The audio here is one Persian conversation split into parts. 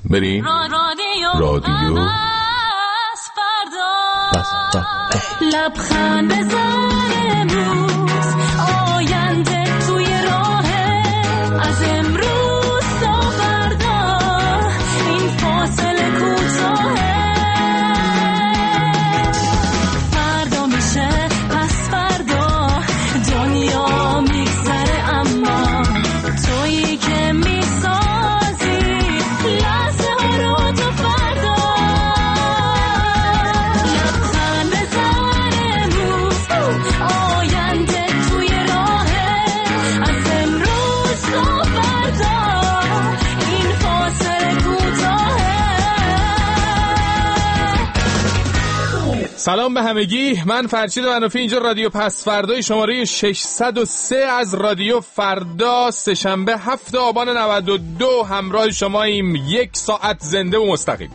بریم رادیو لبخند بزن امروز آینده توی راهه از امروز تا فردا این فاصله کوتاهه فردا میشه پس فردا دنیا میگذره اما تویی که میسازی لحظه ها رو تا فردا لبخند بزن امروز آینده توی راهه از امروز تا فردا این فاصله کوتاهه. سلام به همگی، من فرشید منافی، اینجا رادیو پس فردای شماره 603 از رادیو فردا، سه‌شنبه 7 آبان 92 همراه شماییم، 1 ساعت زنده و مستقیم.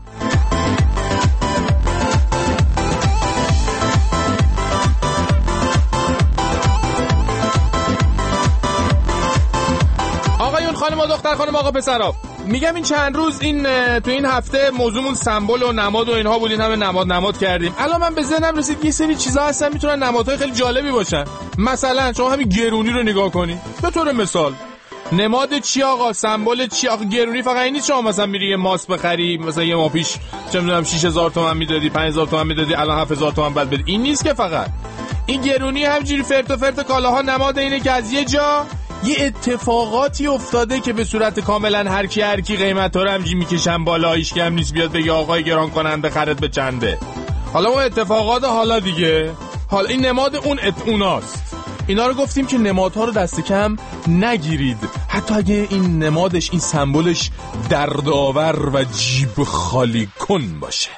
آقایون، خانم و دختر خانم، آقا پسرا، میگم این چند روز تو این هفته موضوعمون سمبل و نماد و اینها بود، این همه نماد کردیم. الان من به ذهنم رسید یه سری چیزا هستن میتونن نمادهای خیلی جالبی باشن. مثلا شما همین گرونی رو نگاه کنی، به طور مثال نماد چی آقا، سمبل چی آقا؟ گرونی فقط این نیست شما مثلا میری یه ماست بخری، مثلا یه ماه پیش چه میدونم 6000 تومان میدادی، 5000 تومان میدادی، الان 7000 تومان بعد بدی. این نیست که فقط این گرونی همینجوری فرت و فرت کالاها نماد اینه که از یه جا یه اتفاقاتی افتاده که به صورت کاملا هر کی قیمتا رو همینجوری میکشن بالا، هیچ کی هم نیست بیاد بگه آقای گران کننده خرید به چنده. حالا اون اتفاقات حالا دیگه، حالا این نماد اوناست. اینا رو گفتیم که نمادها رو دست کم نگیرید، حتی اگه این نمادش، این سمبلش دردآور و جیب خالی کن باشه.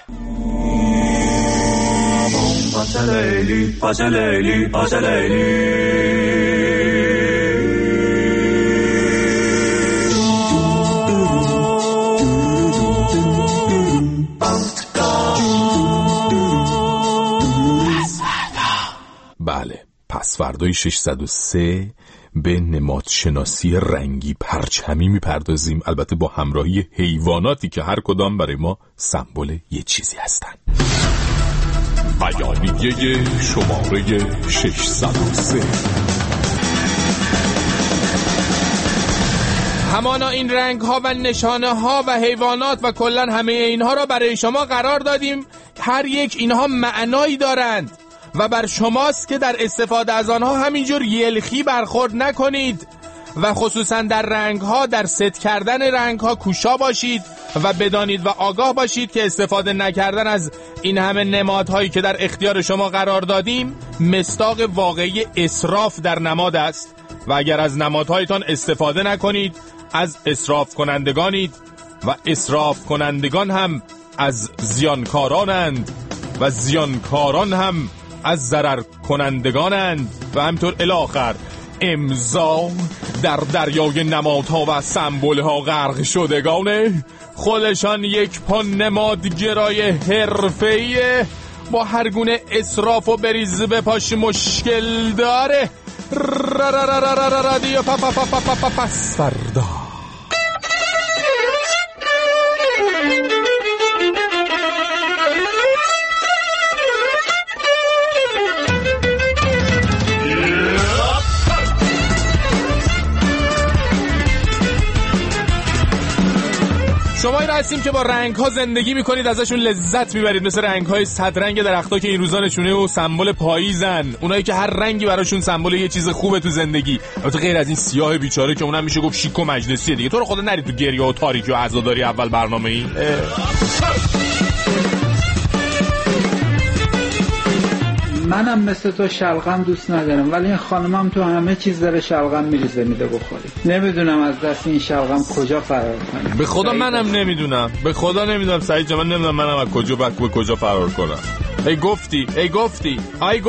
بله، پس فردای 603 به نماد شناسی رنگی پرچمی میپردازیم، البته با همراهی حیواناتی که هر کدام برای ما سمبل یه چیزی هستن. بیانیه شماره 603. همانا این رنگ ها و نشانه ها و حیوانات و کلن همه اینها را برای شما قرار دادیم. هر یک اینها معنایی دارند و بر شماست که در استفاده از آنها همینجور یلخی برخورد نکنید و خصوصا در رنگ ها، در ست کردن رنگ ها کوشا باشید و بدانید و آگاه باشید که استفاده نکردن از این همه نمادهایی که در اختیار شما قرار دادیم مصداق واقعی اسراف در نماد است و اگر از نمادهایتان استفاده نکنید از اسراف کنندگانید و اسراف کنندگان هم از زیانکارانند و زیانکاران هم از ضرر کنندگانند و همینطور الاخر. امضا در دریای نمادها و سمبولها غرق شدگانه، خودشان یک پا نمادگرای حرفه‌ایه، با هر گونه اسراف و بریز به پاش مشکل داره. رادیو پس فردا. شما این هستیم که با رنگ ها زندگی میکنید، ازشون لذت میبرید، مثل رنگ های صدرنگ درختا که این روزا نشونه و سمبل پاییزن، اونایی که هر رنگی براشون سمبل یه چیز خوبه تو زندگی، البته غیر از این سیاه بیچاره که اونم میشه گفت شیک و مجلسیه دیگه. تو رو خدا نری تو گریه و تاریکی و عزاداری اول برنامه این. منم مثل تو شلغم دوست ندارم، ولی این خانمم تو همه چیز داره شلغم میریزه میده بخوری. نمیدونم از دست این شلغم کجا فرار کنم. به خدا منم نمیدونم، به خدا نمیدونم سعید جان، من نمیدونم منم از کجا به کجا فرار کنم. ای گفتی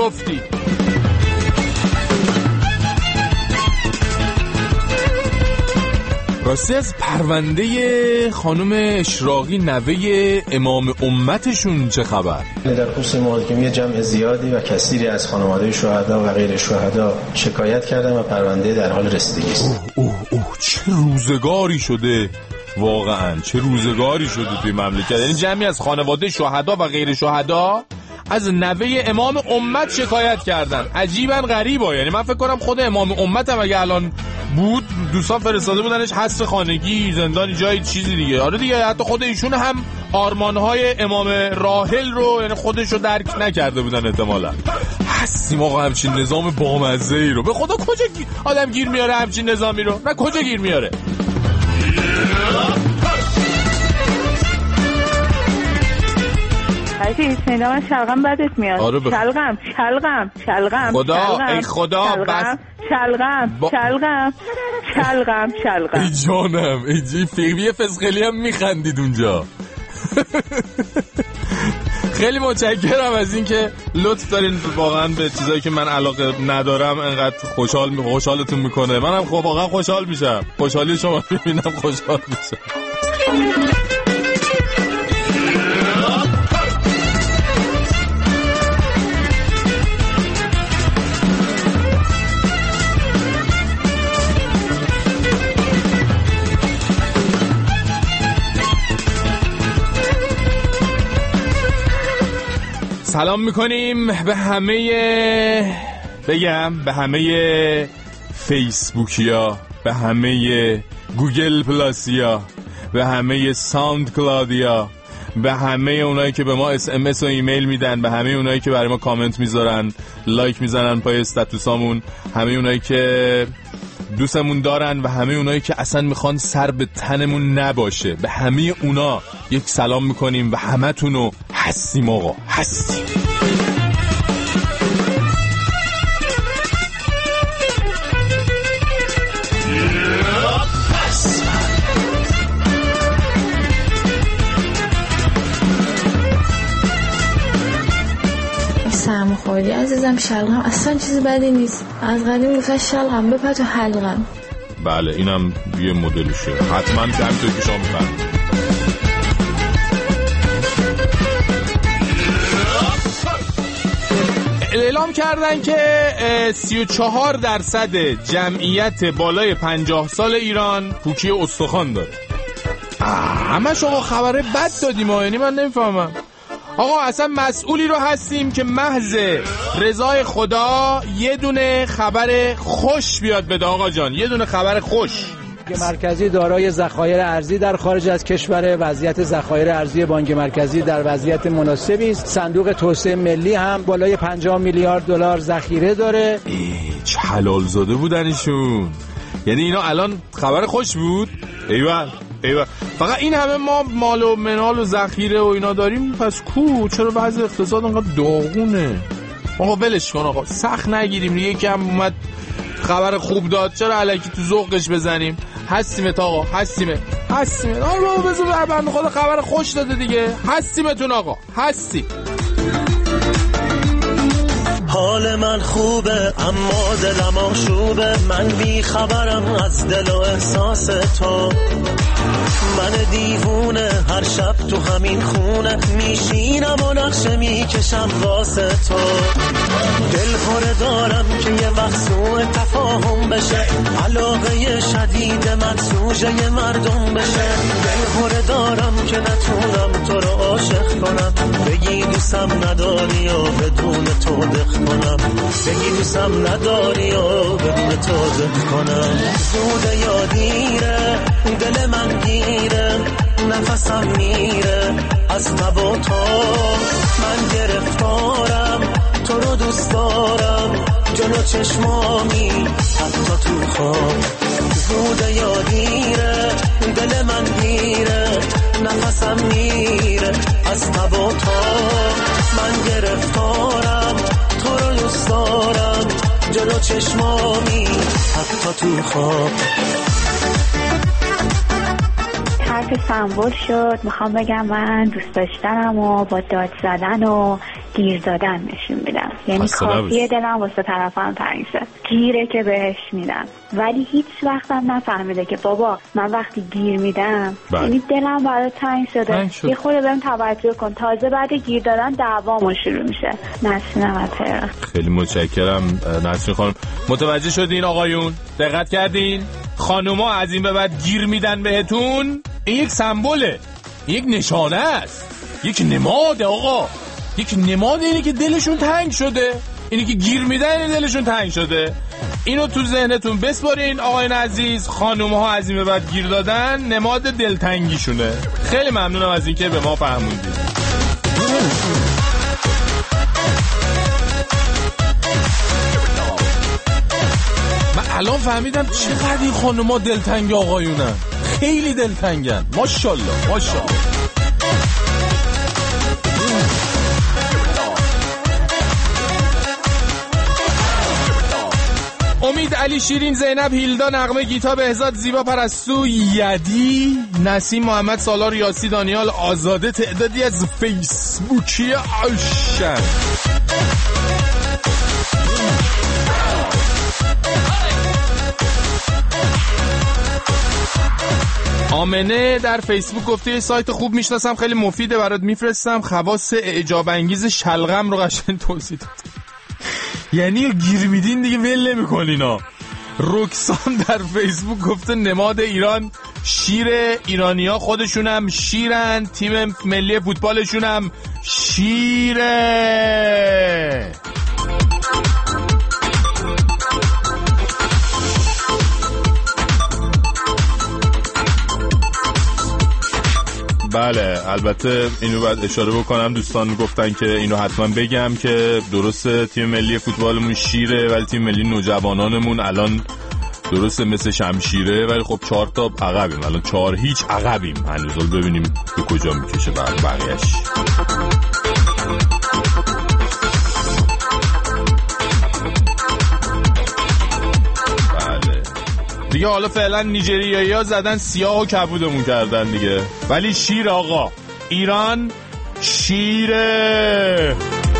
راستی از پرونده خانم اشراقی نوه امام امتشون چه خبر؟ در خصوص محاکمه جمع زیادی و کثیری از خانواده شهدا و غیر شهدا شکایت کردن و پرونده در حال رسیدگی است. اوه چه روزگاری شده واقعا چه روزگاری شده توی مملکت. یعنی جمعی از خانواده شهدا و غیر شهدا از نوه امام امت شکایت کردن. عجیبا غریبا. یعنی من فکر کنم خود امام امت هم اگه الان بود دوستان فرستاده بودنش حبس خانگی، زندانی، جای چیزی دیگه. آره دیگه، حتی خود ایشون هم آرمانهای امام راحل رو یعنی خودش رو درک نکرده بودن احتمالا. هستیم آقا همچین نظام بامزه ای رو. به خدا کجا آدم گیر میاره همچین نظامی رو؟ نه کجا گیر میاره؟ حاجی سیندام شلغم بدت میاد. آره شلغم خدا ای خدا بس شلغم ای جانم ای جی فیقی فسقلی هم میخندید اونجا. خیلی متشکرم از این که لطف دارین واقعا به چیزایی که من علاقه ندارم انقدر خوشحالتون میکنه. منم واقعا خوشحال میشم. خوشحالی شما میبینم خوشحال میشم. سلام میکنیم به همه فیسبوکیا، به همه گوگل پلاسیا، به همه ساوند کلادیا، به همه اونایی که به ما SMS و ایمیل میدن، به همه اونایی که برای ما کامنت میذارن، لایک میزنن پای استاتوسامون، همه اونایی که دوستمون دارن و همه اونایی که اصلا میخوان سر به تنمون نباشه، به همه اونا یک سلام میکنیم و همتونو هستیم آقا، هستیم. سرما خوردی عزیزم. شلغم اصلا چیز بدی نیست. از قدیم گفتن شلغم بپر تو حلقم. بله اینم یه مدلشه حتما که همینطور که شما میفرمایید. اعلام کردن که 34% جمعیت بالای 50 سال ایران پوکی استخوان داره. همه شما خبره بد دادیم یعنی من نمیفهمم آقا. اصلا مسئولی رو هستیم که محض رضای خدا یه دونه خبر خوش بیاد بده آقا جان، یه دونه خبر خوش. بانک مرکزی دارای ذخایر ارزی در خارج از کشور. وضعیت ذخایر ارزی بانک مرکزی در وضعیت مناسبی است. صندوق توسعه ملی هم بالای 50 میلیارد دلار ذخیره داره. چه حلال زاده بودنشون. یعنی اینا الان خبر خوش بود. ایول. فقط این همه ما مال و منال و ذخیره و اینا داریم، پس چرا وضع اقتصاد انقدر داغونه؟ آقا ولش کن آقا، سخت نگیریم. یکم اومد خبر خوب داد، چرا الکی تو ذوقش بزنیم؟ هستیمت آقا، هستیمت. آقا بذار بنده خدا خبر خوش داده دیگه. هستیمتون آقا، هستیم. حال من خوبه اما دلم آشوبه. من بی خبرم از دل و احساس تو. من دیوونه هر شب تو همین خونه میشینم و نقشه میکشم واسه تو. دل خوره دارم که یه وقت سوء تفاهم بشه. علاقه شدید من سوژه مردم بشه. دل خوره دارم که نتونم تو رو عاشق کنم. بگی دوستم نداری و بدون تو دق کنم. بگی دوستم نداری و بدون تو دق کنم. زوده یا دیره دل من گیره، نفسم میره از تب و تا. من گرفتارم تو رو دوست دارم، جلو چشمامی حتی تو خواب. زوده یا دیره دل من گیره، نفسم میره از تب و تا. من گرفتارم تو رو دوست دارم، جلو چشمامی حتی تو خواب. حرف سمبول شد. میخوام بگم من دوست داشتنم و با داد زدن و گیر دادن نشون میدم. یعنی کافیه دلم واسه طرفم تنگ شه، گیره که بهش میدم، ولی هیچ وقتم نفهمیده که بابا من وقتی گیر میدم یعنی دلم برای تنگ شده. یه خورده بهم توجه کن. تازه بعد گیر دادن دعوامون شروع میشه. نسرین عطر. خیلی متشکرم نسرین خانم. متوجه شدین آقایون؟ دقت کردین؟ خانوما از این به بعد گیر میدن بهتون؟ این یک سمبوله، یک نشانه است، یک نماد آقا، یک نماد اینه که دلشون تنگ شده، اینی که گیر میدن دلشون تنگ شده. اینو تو ذهنتون بسپارین آقایان عزیز. خانوم ها از این به بعد گیر دادن نماد دلتنگیشونه. خیلی ممنونم از اینکه به ما فهموندید. من الان فهمیدم چقدر این خانوما دلتنگ آقایونن. خیلی دلتنگن. ماشاءالله ماشاءالله. امید، علی، شیرین، زینب، هیلدا، نغمه، گیتا، بهزاد، زیبا، پرستو، یدی، نسیم، محمد، سالار، یاسی، دانیال، آزاده، تعدادی از فیسبوکی عاشق. آمنه در فیسبوک گفته یه سایت خوب میشناسم خیلی مفیده برات میفرستم، خواص اعجاب انگیز شلغم رو قشنگ توضیح داد. یعنی گیر میدین دیگه ول نمی‌کنینا. رکسان در فیسبوک گفته نماد ایران شیر، ایرانی‌ها خودشونم شیرن، تیم ملی فوتبالشونم شیره. بله البته اینو باید اشاره بکنم، دوستان گفتن که اینو حتما بگم که درسته تیم ملی فوتبالمون شیره ولی تیم ملی نوجوانانمون الان درسته مثل شمشیره ولی خب 4 تا عقبیم، الان 4-0 عقبیم هنوز. ببینیم به کجا میکشه بقیه‌اش. دیگه حالا فعلا نیجریایی‌ها زدن سیاه و کبودمون کردن دیگه، ولی شیر آقا، ایران شیره.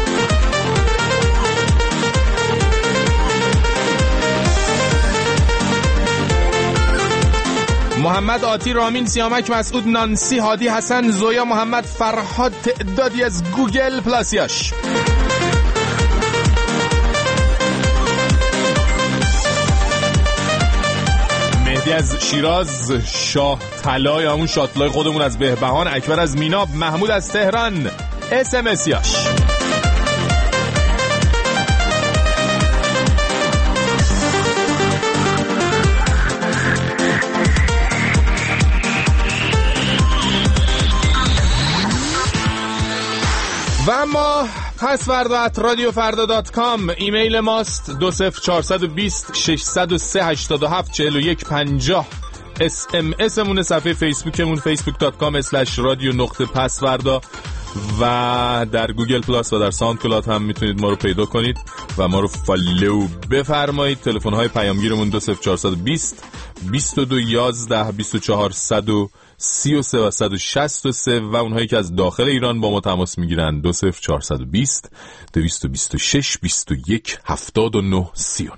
محمد، آتی، رامین، سیامک، مسعود، نانسی، هادی، حسن، زویا، محمد، فرهاد، تعدادی از گوگل پلاسیاش. از شیراز، شاه طلای همون شاطلای خودمون از بهبهان، اکبر از میناب، محمود از تهران، اسمسیاش. و اما پسوردا @radiofarda.com ایمیل ماست 20420 603 87 41 50. SMS مون صفحه فیسبوکمون facebook.com/radio_pasvarda و در گوگل پلاس و در ساوند کلاد هم میتونید ما رو پیدا کنید و ما رو فالو بفرمایید. تلفن های پیامگیرمون 20420 22 11 24 133 و 163 و اونهایی که از داخل ایران با ما تماس میگیرن 20420 226 21 79 39.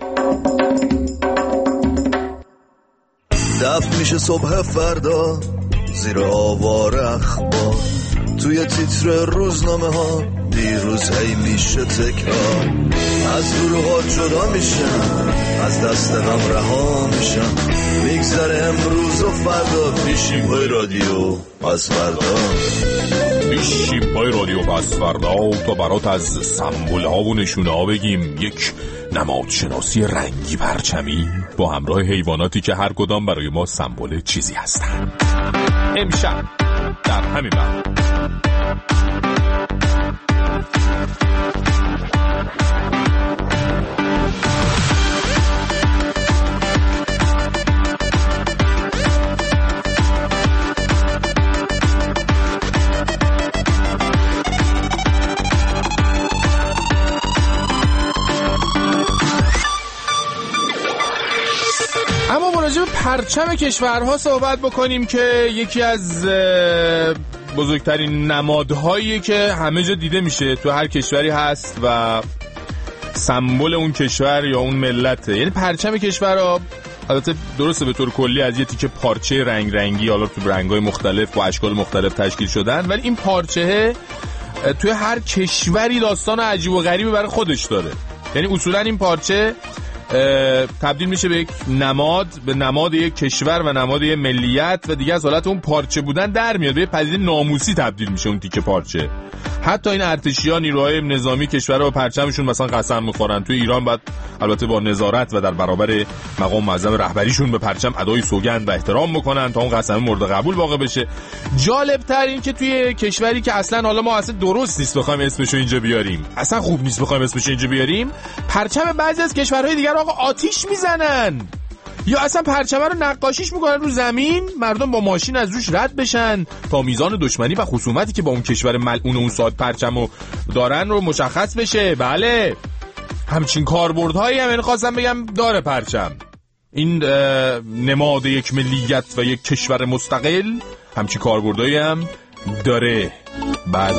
دف میشه صبح فردا زیر آوار اخبار، توی تیتر روزنامه ها دیروز هی میشه تکرار، از دروغا جدا میشم، از دست غم رها میشم، میگذره امروز و فردا، پیشیم پای رادیو پس فردا، پیشیم پای رادیو پس فردا تا برات از سمبول ها و نشونه ها بگیم. یک نماد شناسی رنگی پرچمی با همراه حیواناتی که هر کدام برای ما سمبول چیزی هستن. امشب در همین وقت پرچم کشورها صحبت بکنیم که یکی از بزرگترین نمادهایی که همه جا دیده میشه، تو هر کشوری هست و سمبل اون کشور یا اون ملته. یعنی پرچم کشورها البته درسته به طور کلی از یه تیکه پارچه رنگ رنگی حالا تو رنگ‌های مختلف و اشکال مختلف تشکیل شدن، ولی این پارچه توی هر کشوری داستان عجیب و غریبی برای خودش داره. یعنی اصولا این پارچه تبدیل میشه به یک نماد، به نماد یک کشور و نماد یک ملیت و دیگه از حالت اون پارچه بودن در میاد، به پدیده ناموسی تبدیل میشه اون تیکه پارچه. حتی این ارتشیان نیروهای نظامی کشور رو پرچمشون مثلا قسم میخورن. تو ایران بعد البته با نظارت و در برابر مقام معظم رهبریشون به پرچم ادای سوگند و احترام میکنن تا اون قسم مورد قبول واقع بشه. جالب تر این که توی کشوری که اصلا حالا ما اصلا درست نیست بخوایم اسمشو اینجا بیاریم، اصلا خوب نیست بخوایم اسمشو اینجا بیاریم، پرچم بعضی از کشورهای دیگر آقا آتیش میزنن یا اصلا پرچم رو نقاشیش میکنن رو زمین، مردم با ماشین از روش رد بشن تا میزان دشمنی و خصومتی که با اون کشور ملعون اون ساعت پرچمو دارن رو مشخص بشه. بله همچین کاربردهایی هم خواستم بگم داره پرچم، این نماد یک ملیت و یک کشور مستقل همچین کاربردهایی هم داره. بله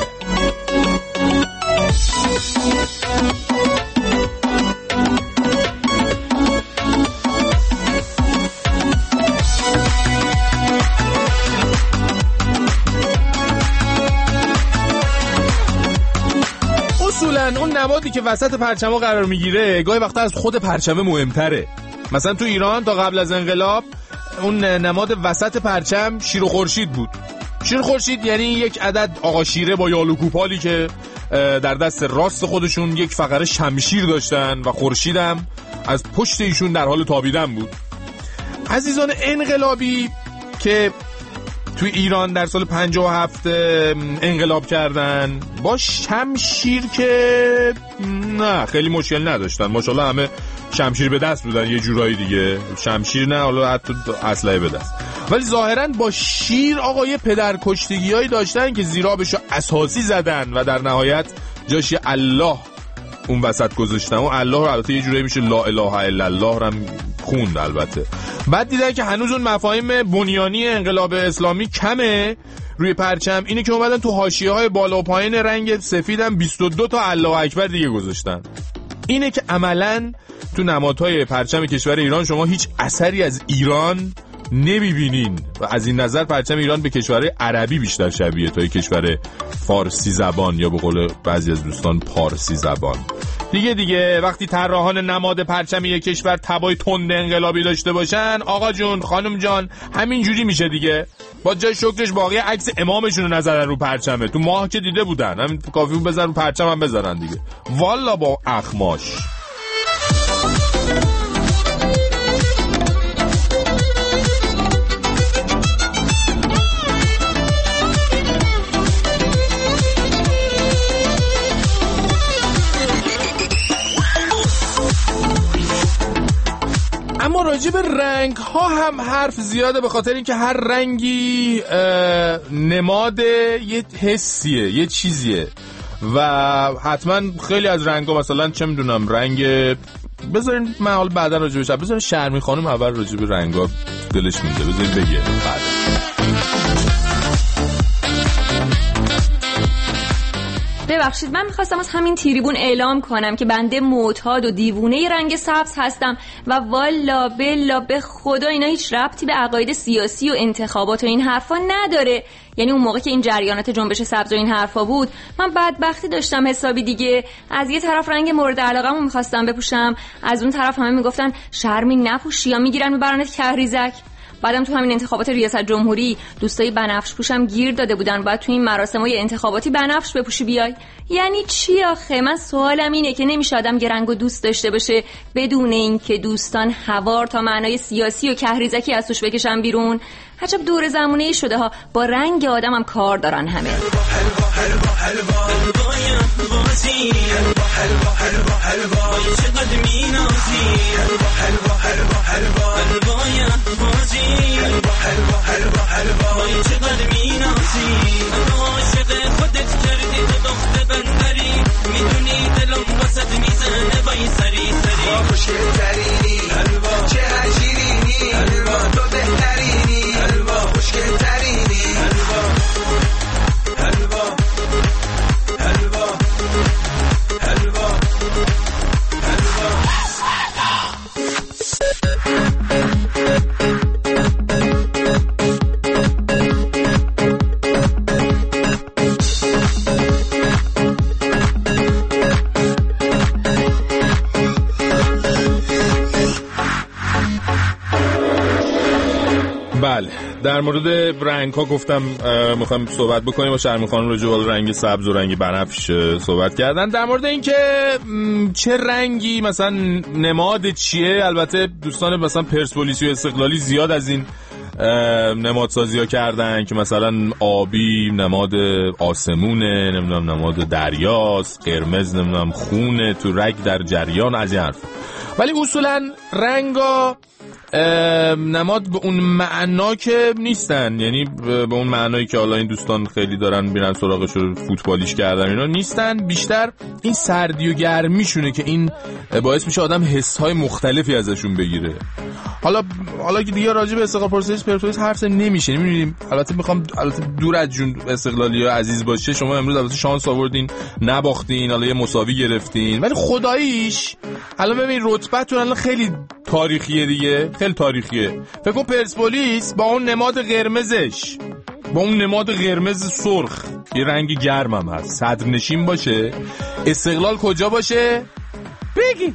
اون نمادی که وسط پرچم‌ها قرار میگیره گاهی وقتا از خود پرچم مهمتره. مثلا تو ایران تا قبل از انقلاب اون نماد وسط پرچم شیر و خورشید بود. شیر و خورشید یعنی یک عدد آقا شیره با یال و کوپالی که در دست راست خودشون یک فقره شمشیر داشتن و خورشیدم از پشت ایشون در حال تابیدن بود. عزیزان انقلابی که توی ایران در سال 57 انقلاب کردن با شمشیر که نه خیلی مشکل نداشتن، ماشاءالله همه شمشیر به دست بودن یه جورایی دیگه، شمشیر نه حالا حتی اسلحه به دست، ولی ظاهرا با شیر آقا یه پدرکشتگیایی داشتن که زیرابشو اساسی زدن و در نهایت جاش الله اون وسط گذاشتن و الله رو البته یه جورایی میشه لا اله الا الله رو هم خوند البته. بعد دیدن که هنوز اون مفاهیم بنیانی انقلاب اسلامی کمه روی پرچم، اینه که اومدن تو حاشیه‌های بالا و پایین رنگ سفیدم 22 تا الله اکبر دیگه گذاشتن. اینه که عملاً تو نمادهای پرچم کشور ایران شما هیچ اثری از ایران نمیبینین و از این نظر پرچم ایران به کشورهای عربی بیشتر شبیه تا کشور فارسی زبان یا به قول بعضی از دوستان پارسی زبان. دیگه وقتی طراحان نماد پرچم یک کشور تبای تند انقلابی داشته باشن، آقا جون خانم جان همین جوری میشه دیگه. با جای شکرش باقی عکس امامشون رو نذارن رو پرچمه، تو ماه که دیده بودن همین کافی بود بزنن رو پرچم هم بذارن دیگه، والا با اخماش. اما راجع به رنگ ها هم حرف زیاده، به خاطر اینکه هر رنگی نماد یه حسیه، یه چیزیه و حتما خیلی از رنگ ها مثلا چه میدونم رنگ، بذارین من حال بعدا راجع بهش، بذارین شرمی خانم اول راجع به رنگ ها دلش مونده بذارین بگه بعد. ببخشید من میخواستم از همین تریبون اعلام کنم که بنده معتاد و دیوونه رنگ سبز هستم و والا بلا به خدا اینا هیچ ربطی به عقاید سیاسی و انتخابات و این حرفا نداره. یعنی اون موقع که این جریانات جنبش سبز و این حرفا بود من بدبختی داشتم حسابی دیگه، از یه طرف رنگ مورد علاقه‌مو میخواستم بپوشم، از اون طرف همه میگفتن شرمی نپوشی یا میگیرن میبرنت کهریزک. بعدم تو همین انتخابات ریاست جمهوری دوستای بنفش پوشم گیر داده بودن باید تو این مراسمای انتخاباتی بنفش بپوشی بیای. یعنی چی آخه؟ من سوالم اینه که نمیشه آدم یه رنگو دوست داشته باشه بدون اینکه دوستان هوار تا معنای سیاسی و کهریزکی از توش بکشن بیرون؟ عجب دور زمونه‌ای شده ها، با رنگ آدم هم کار دارن همه. در مورد رنگ ها گفتم میخوایم صحبت بکنیم با شرمی خانم راجع به رنگ سبز و رنگ بنفش صحبت کردن. در مورد اینکه چه رنگی مثلا نماد چیه، البته دوستان مثلا پرسپولیسی و استقلالی زیاد از این نمادسازی ها کردن که مثلا آبی نماد آسمونه، نمیدونم نماد دریاست، قرمز نمیدونم خونه تو رگ در جریان، از این حرف. ولی اصولا رنگا نماد به اون معنا که نیستن، یعنی به اون معنایی که حالا این دوستان خیلی دارن میرن سراغش رو فوتبالیش کردن اینا نیستن. بیشتر این سردی و گرمیشونه که این باعث میشه آدم حسهای مختلفی ازشون بگیره. حالا که دیگه راجع به استقلال پرسپولیس حرف نمیشه، نمیدونیم. البته دور از جون استقلالی‌ها عزیز باشه، شما امروز البته شانس آوردین نباختین، حالا یه مساوی گرفتین، ولی خداییش الان ببین رتبه‌تون الان خیلی تاریخیه دیگه، خیلی تاریخیه. فکر کن پرسپولیس با اون نماد قرمزش، با اون نماد قرمز سرخ، یه رنگ گرم هم هست، صدرنشین باشه، استقلال کجا باشه؟ بگی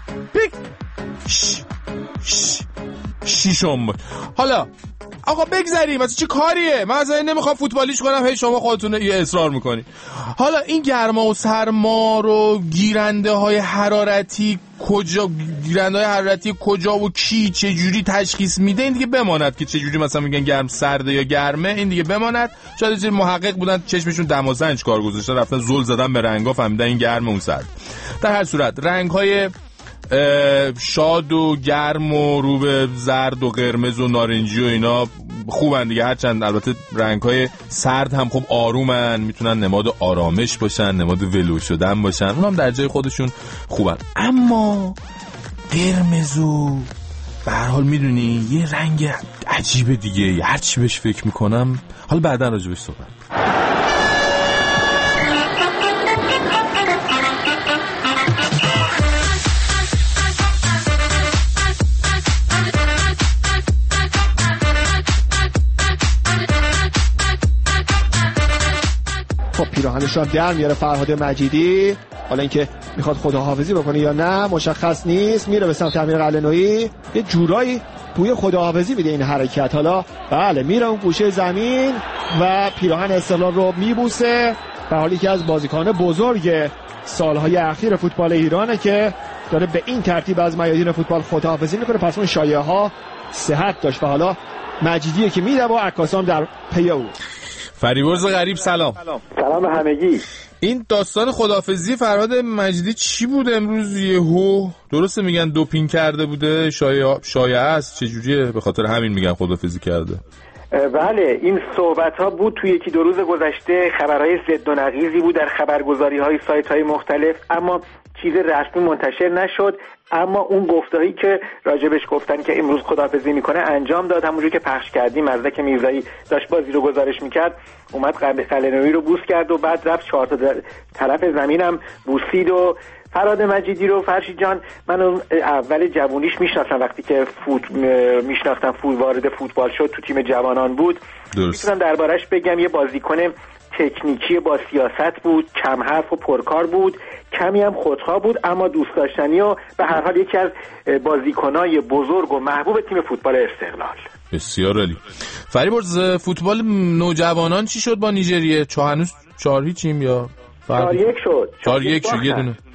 شیشم باشه. حالا آقا بگذاریم، مثلا چه کاریه؟ من اصلا نمیخوام فوتبالیش کنم، هی شما خودتون یه اصرار میکنی. حالا این گرما و سرما رو گیرنده های حرارتی کجا و کی چه جوری تشخیص میده، این دیگه بماند که چه جوری مثلا میگن گرم سرده یا گرمه، این دیگه بماند. شاید یه محقق بودن چشمشون دماسنج کار گذاشتن، رفتن زل زدن به رنگا، فهمیدن این گرمه اون سرد. در هر صورت رنگ‌های شاد و گرم و رو به زرد و قرمز و نارنجی و اینا خوبن دیگه، هرچند البته رنگ‌های سرد هم خب آرومن، میتونن نماد آرامش باشن، نماد ولو شدن باشن، اونم در جای خودشون خوبن. اما قرمزو به هر حال میدونی یه رنگ عجیبه دیگه، هر چی بهش فکر میکنم، حالا بعدا راجبش صحبت. پیراهنش رو در میاره فرهاد مجیدی، حالا اینکه میخواد خداحافظی بکنه یا نه مشخص نیست، میره به سمت امیر قلعه‌نویی، یه جورایی بوی خداحافظی میده این حرکت. حالا بله میره اون گوشه زمین و پیراهن استقلال رو میبوسه، در حالی که از بازیکن بزرگ سالهای اخیر فوتبال ایرانه که داره به این ترتیب از میادین فوتبال خداحافظی میکنه. پس اون شایعه ها صحت داشت و حالا مجیدیه که میده و عکاسام در پی او. فریبرز غریب سلام به همگی. این داستان خداحافظی فرهاد مجیدی چی بود امروز یهو؟ درسته میگن دوپینگ کرده بوده، شایعه است، چجوریه؟ به خاطر همین میگن خداحافظی کرده. بله این صحبت ها بود توی یکی دو روز گذشته، خبرهای ضد و نقیضی بود در خبرگزاری های سایت های مختلف، اما چیز رسمی منتشر نشد. اما اون گفتهایی که راجبش گفتن که امروز خداحافظی میکنه انجام داد. همونجوری که پخش کردیم، مزدک میرزایی داشت بازی رو گزارش میکرد، اومد قلعه‌نویی رو بوس کرد و بعد رفت 4 تا طرف زمینم بوسید. و فرهاد مجیدی رو فرشید جان من اول جوونیش میشناسم، وقتی که میشناختم وارد فوتبال شد تو تیم جوانان بود. میتونم دربارش بگم یه بازیکن تکنیکی با سیاست بود، کم حرف و پرکار بود، کمی هم خودخواه بود، اما دوست داشتنی و به هر حال یکی از بازیکنای بزرگ و محبوب تیم فوتبال استقلال. بسیار عالی. فریبرز فوتبال نوجوانان چی شد با نیجریه؟ هنوز 4-0 یا 4-1 شد. 4-1 شد،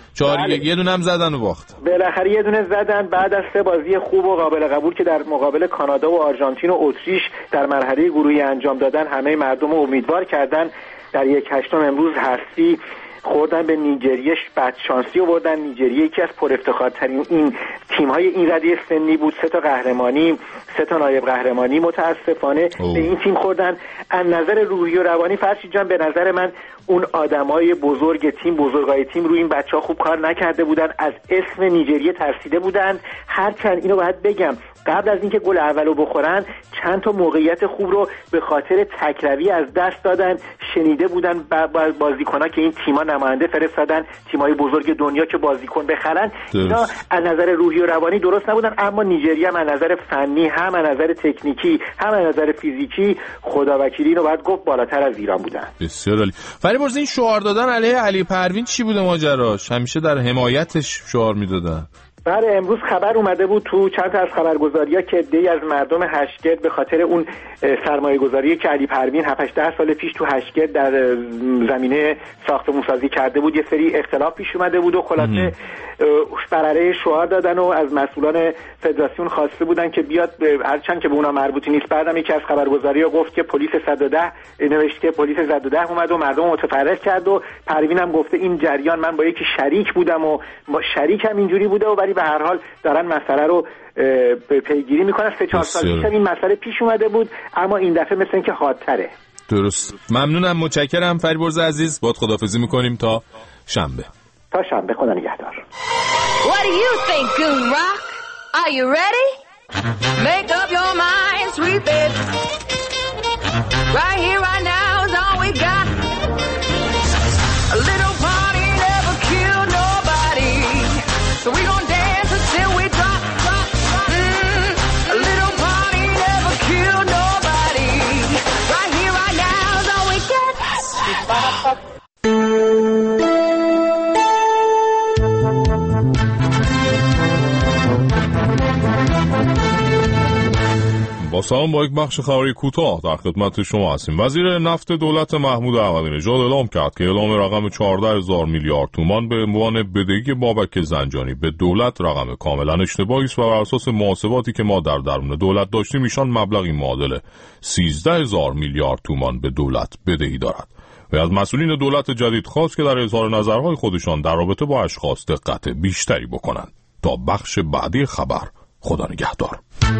یه دونه هم زدن و باخت. بالاخره یه دونه زدن بعد از 3 بازی خوب و قابل قبول که در مقابل کانادا و آرژانتین و اتریش در مرحله گروهی انجام دادن. همه مردم رو امیدوار کردن. در 1/8 امروز حذفی خوردن به نیجریه، بعد شانسی آوردن. نیجریه یکی از پر افتخارترین این تیم‌های این رده سنی بود، 3 تا قهرمانی، 3 تا نایب قهرمانی متاسفانه به این تیم خوردن. از نظر روحی و روانی فرشید جان به نظر من اون آدمای بزرگ تیم، بزرگای تیم روی این بچه‌ها خوب کار نکرده بودن، از اسم نیجریه ترسیده بودن. هرچند اینو باید بگم قبل از اینکه گل اولو بخورن چند تا موقعیت خوب رو به خاطر تکروی از دست دادن. شنیده بودن بازیکن‌ها که این تیم‌ها نماینده فرستادن، تیم‌های بزرگ دنیا که بازیکن بخرن. اینا از نظر روحی و روانی درست نبودن. اما نیجریه هم از نظر فنی، هم از نظر تکنیکی، هم از نظر فیزیکی خداوکیلی رو باید گفت بالاتر از ایران بودن. بسیار عالی. فریبرز این شعار دادن علیه علی پروین چی بوده ماجراش؟ همیشه در حمایتش شعار میدادن. بله امروز خبر اومده بود تو چند تا از خبرگزاری‌ها که عده‌ای از مردم هشتگرد به خاطر اون سرمایه‌گذاری که علی پروین 7-8 سال پیش تو هشتگرد در زمینه ساختمان‌سازی کرده بود یه سری اختلاف پیش اومده بود و خلاصه برره شعار دادن و از مسئولان فدراسیون خواسته بودن که بیاد هرچند که به اونا مربوطی نیست. بعدم یکی از خبرگزاری‌ها گفت که پلیس 110 نوشت که پلیس 110 اومد و مردم متفرق کرد و پروین هم گفته این جریان من با یکی شریک بودم و شریکم اینجوری بوده و ولی به هر حال دارن مسئله رو پیگیری میکنن. 3-4 سال پیش این مسئله پیش اومده بود اما این دفعه مثل اینکه حادتره. درست. ممنونم، متشکرم فریبرز عزیز. باهات خداحافظی میکنیم تا شنبه. تا شنبه، خدا نگهدار. What do you think, Goon Rock? Are you ready? Make up your mind, sweet baby. Right here, right now is all we got. A little party never killed nobody, so we gon' dance until we drop. A little party never killed nobody. Right here, right now is all we got. با سلام، با یک بخش خبری کوتاه در خدمت شما هستیم. وزیر نفت دولت محمود احمدی‌نژاد اعلام کرد که اعلام رقم 14,000 میلیارد تومان به عنوان بدهی بابک زنجانی به دولت رقم کاملا اشتباهی است و بر اساس محاسباتی که ما در درون دولت داشتیم ایشان مبلغی معادل 13,000 میلیارد تومان به دولت بدهی دارد. و از مسئولین دولت جدید خواست که در اظهار نظرهای خودشان در رابطه با اشخاص دقت بیشتری بکنند. تا بخش بعدی خبر، خدا نگهدار.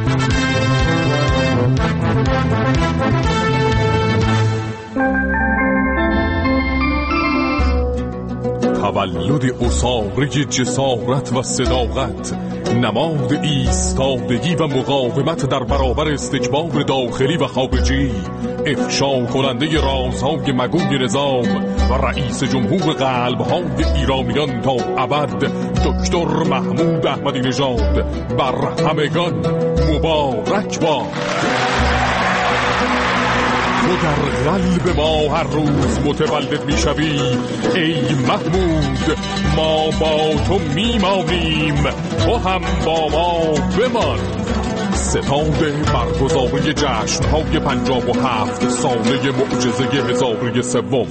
تولد اساره جسارت و صداقت، نماد ایستادگی و مقاومت در برابر استکبار داخلی و خارجی، افشا کننده رازهای مگوی نظام و رئیس جمهور قلب‌های ایرانیان تا ابد، دکتر محمود احمدی نژاد، بر همگان مبارک باد. تو در قلب ما هر روز متولد می شوی ای محمود، ما با تو می مانیم، تو هم با ما بمان. ستاد برگزاری جشن‌های 57 ساله معجزه هزاره سوم.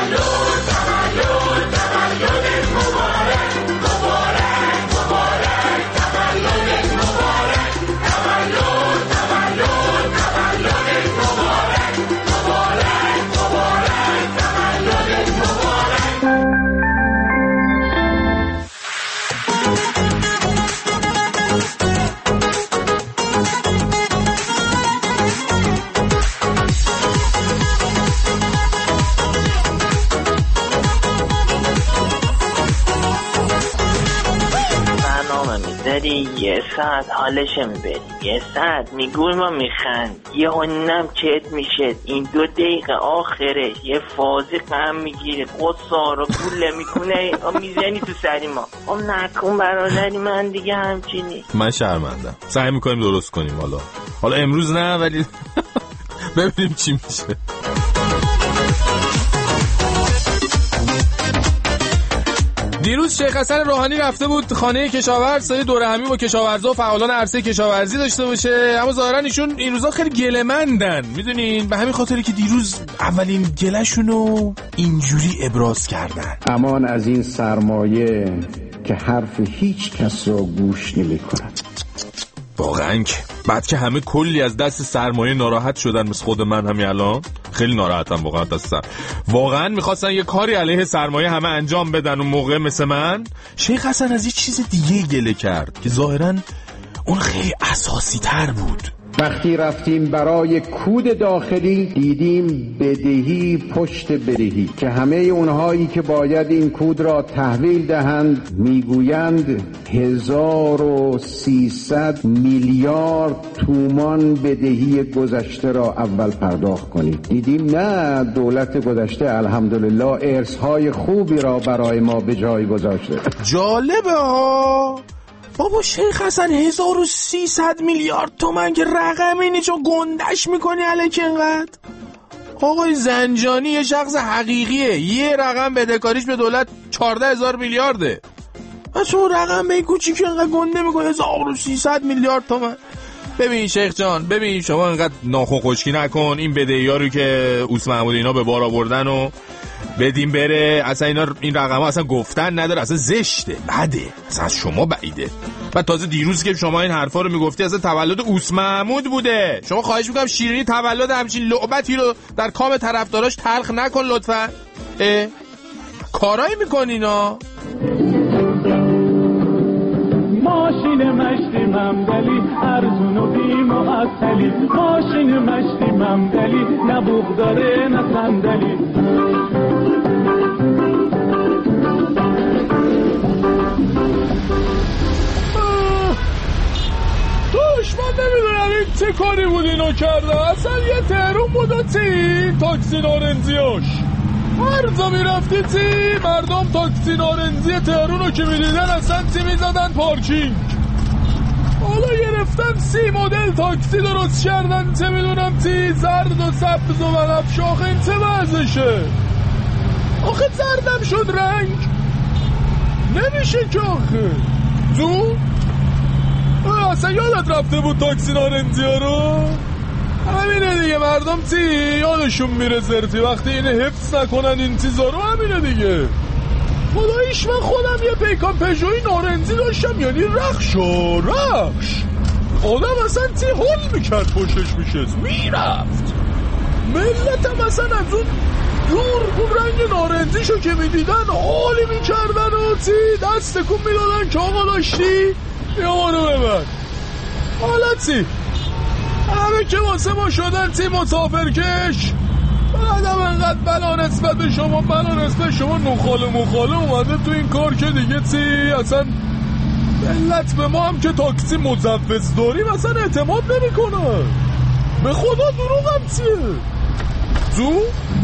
یه ساعت حالش میبریم، یه ساعت میگوی ما میخند، یه هنم چت میشه، این 2 دقیقه آخره یه فازی غم میگیره، قصه رو گوله میکنه میزنی تو سری ما. نکن برادری، من دیگه همچینی. من شرمندم. سعی میکنیم درست کنیم. حالا امروز نه ولی ببینیم چی میشه. دیروز شیخ حسن روحانی رفته بود خانه کشاورز تا دوره همی با کشاورزا و فعالان عرصه کشاورزی داشته باشه، اما ظاهرا ایشون این روزا خیلی گله‌مندن، میدونین، به همین خاطری که دیروز اولین گله‌شونو اینجوری ابراز کردن. امان از این سرمایه که حرف هیچ کس را گوش نمی‌کند. واقعا بعد که همه کلی از دست سرمایه ناراحت شدن، مثل خود من همین الان خیلی ناراحتم واقعا دستم. واقعا میخواستن یه کاری علیه سرمایه همه انجام بدن اون موقع مثل من. شیخ حسن از یه چیز دیگه گله کرد که ظاهرا اون خیلی اساسی تر بود. وقتی رفتیم برای کود داخلی دیدیم بدهی پشت بدهی که همه اونهایی که باید این کود را تحویل دهند میگویند 1300 میلیارد تومان بدهی گذشته را اول پرداخت کنید. دیدیم نه، دولت گذشته الحمدلله ارث‌های خوبی را برای ما به جای گذاشته. جالبه ها بابا. شیخ حسن 1300 میلیارد تومان که رقمی نیست و گندش میکنی الکی اینقدر. آقای زنجانی یه شخص حقیقیه، یه رقم بدهکاریش به دولت 14,000 میلیارده. اصلا رقم به این کوچیک اینقدر گنده میکنه 1300 میلیارد تومان. ببین شیخ جان، ببین شما اینقدر ناخن خشکی نکن. این بدهی‌ها رو که اوس محمود اینا به بار آوردن و بدیم بره، اصلا اینا این رقم‌ها اصلا گفتن نداره، اصلا زشته، بده، اصلا از شما بعیده. بعد تازه دیروز که شما این حرفا رو میگفتی اصلا تولد اوس محمود بوده. شما خواهش میکنم شیرینی تولد همچین لعبتی رو در کام طرفداراش تلخ نکن لطفا. کارایی میکنی اینا. ماشین مشتی ممدلی ارزون و بیم و اصلی، ماشین مشتی ممدلی نه بوغ داره نه صندلی. توش من نمیدونم این چه کاری بود اینو کرده. اصلا یه تهرون بود و تی تاکسی نارنزیاش هر جا میرفتی تی مردم تاکسی نارنزی تهرونو که میدیدن اصلا تی میزدن پارکینگ. حالا گرفتن 30 مدل تاکسی درست کردن، چه میدونم تی زرد و سبز و بنفش. آخه این چه وضعشه؟ آخه زردم شد رنگ نمیشه که آخه تو اصلا یادت رفته بود تاکسی نارنزی ها رو؟ همینه دیگه، مردم تی یادشون میره زرتی وقتی اینه حفظ نکنن این چیزا رو. همینه دیگه. خداییش من خودم یه پیکان پژوی نارنزی داشتم، یعنی رخش آدم اصلا تی هل میکرد پشتش میشست میرفت. ملت هم اصلا از اون دور اون رنگ نارنزیشو که میدیدن حالی میکردن و تی دست کن میدادن که آقا داشتی یا ما رو ببر. حالا تی همه که واسه ما شدن تی مسافرکش، بعدم انقدر بلا نسبت به شما نخاله اومده تو این کار که دیگه تی اصلا ملت به ما هم که تاکسی مجوز داریم اصلا اعتماد نمی کنه. به خدا دروغم چیه تو؟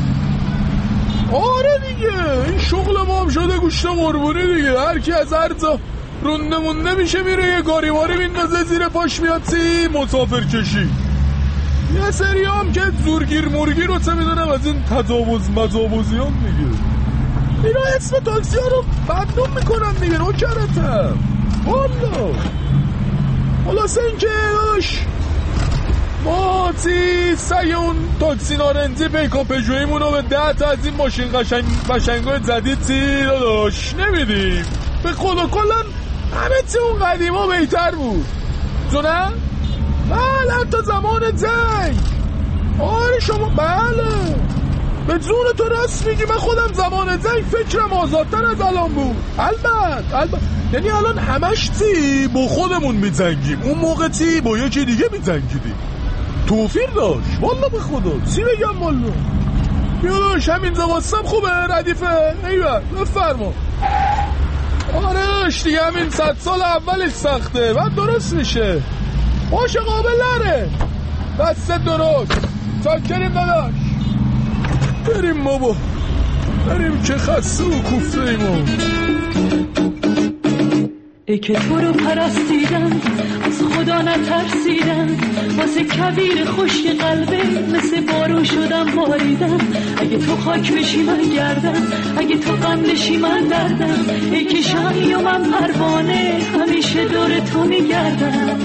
آره دیگه این شغل ما هم شده گوشت قربونی دیگه. هر کی از هر جا رونده مونده میشه میره یه گاریواری میندازه زیر پاش میاد تی مسافر کشی. یه سری هم که زورگیر مرگیر رو چه میدونم از این مجاوزی هم میگه. اینا اسم تاکسی ها رو بدنام میکنن دیگه. رو کرتم حالا سن که داشت ما تی سعی اون تاکسی نارنزی پیکا پژویمون رو به 10 تا از این ماشین قشنگای جدید تی داشت نمیدیم. به خدا کلن همه چی اون قدیما بهتر بود تو نه؟ بله حتی زمان جنگ. آره شما بله به جون تو راست میگی. من خودم زمان جنگ فکرم آزادتر از الان بود. البته یعنی الان همش تی با خودمون میجنگیم، اون موقع تی با یکی دیگه میجنگیدیم. توفیر داشت والله به خدا چی بگم والله. بیاداش همین زواستم خوبه ردیفه ایوه بفرما. آره داشت دیگه همین 100 سال اولش سخته بعد درست میشه. باشه قابل نره دست درست چاکریم داداش. بریم بابا بریم که خسته و کوفته ایمون. ای که تو رو پرستیدم از خدا نترسیدم، واسه کویر خشک قلبه مثل بارون شدم باریدم. اگه تو خاک بشی من گردم، اگه تو غم بشی من دردم. ای که شمعی و من پروانه همیشه دور تو میگردم.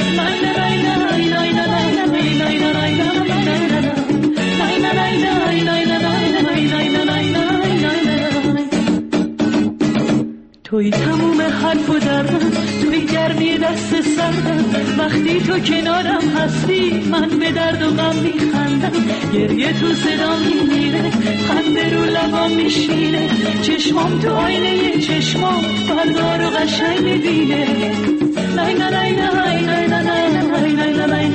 توی تموم حرف و دردم، توی گرمی دست سردم. وقتی تو کنارم هستی من به درد و غم میخندم. گریه تو صدام میمیره، خنده رو لبام میشینه. چشمام تو آینه چشمام فردا رو قشنگ میبینه. نای نای نای نای نای نای نای نای نای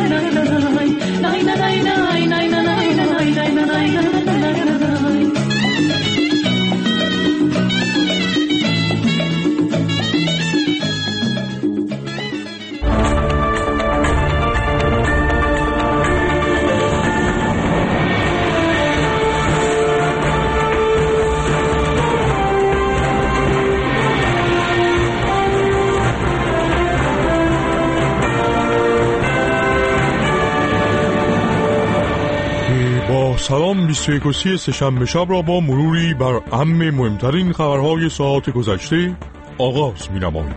سلام 21 سه‌شنبه شب را با مروری بر اهم مهمترین خبرهای ساعت گذشته آغاز می‌نماییم.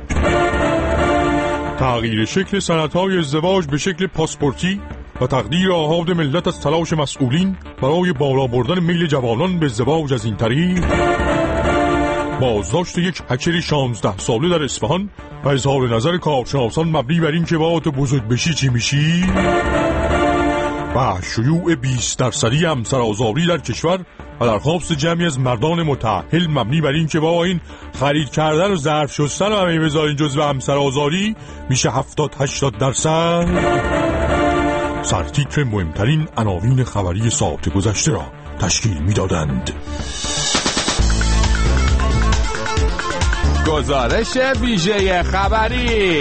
تغییر شکل سندهای ازدواج به شکل پاسپورتی و تقدیر آحاد ملت از تلاش مسئولین برای بالا بردن میل جوانان به ازدواج از این طریق، بازداشت یک هکر 16 ساله در اصفهان و اظهار نظر کارشناسان مبنی بر این که با تو بزرگ بشی چی میشی، و شیوع 20% همسرآزاری در کشور و درخواست جمعی از مردان متأهل مبنی بر این که با این خرید کردن و ظرف شستن و همه بذارین جزو همسرآزاری میشه 70-80%. سرتیتر مهمترین عناوین خبری ساعت گذشته را تشکیل میدادند. گزارش ویژه خبری.